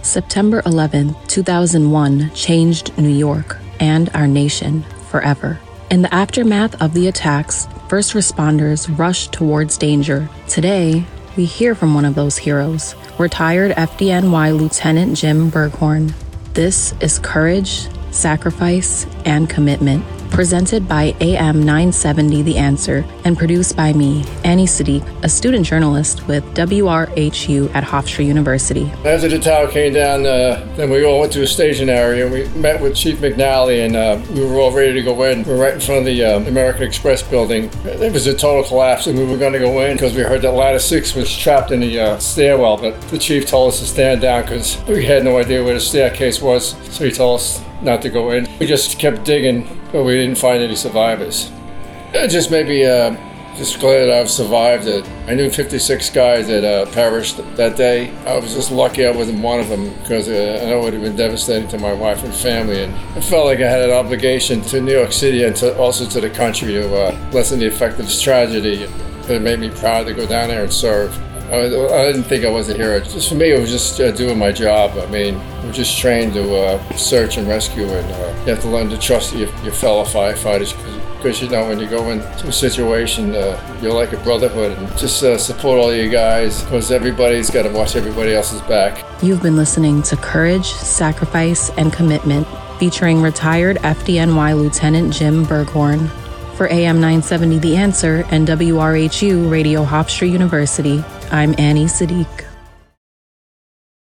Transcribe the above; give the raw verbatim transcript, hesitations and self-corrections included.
September eleventh, two thousand one changed New York and our nation forever. In the aftermath of the attacks, first responders rushed towards danger. Today, we hear from one of those heroes, retired F D N Y Lieutenant Jim Berghorn. This is Courage, Sacrifice, and Commitment, presented by A M nine seventy The Answer and produced by me, Annie Sadiq, a student journalist with W R H U at Hofstra University. After the tower came down, uh, then we all went to a staging area. We met with Chief McNally, and uh, we were all ready to go in. We were right in front of the uh, American Express building. It was a total collapse, and we were going to go in because we heard that Ladder six was trapped in the uh, stairwell, but the chief told us to stand down because we had no idea where the staircase was, so he told us not to go in. We just kept digging, but we didn't find any survivors. It just made me uh, just glad I've survived it. I knew fifty-six guys that uh, perished that day. I was just lucky I wasn't one of them because uh, I know it would have been devastating to my wife and family. And I felt like I had an obligation to New York City and to, also to the country to uh, lessen the effect of this tragedy. It made me proud to go down there and serve. I, I didn't think I was a hero. Just for me, it was just uh, doing my job. I mean, we're just trained to uh, search and rescue, and uh, you have to learn to trust your, your fellow firefighters because, you know, when you go into a situation, uh, you're like a brotherhood, and just uh, support all you guys because everybody's got to watch everybody else's back. You've been listening to Courage, Sacrifice, and Commitment, featuring retired F D N Y Lieutenant Jim Berghorn. For A M nine seventy The Answer and W R H U Radio Hofstra University, I'm Annie Sadiq.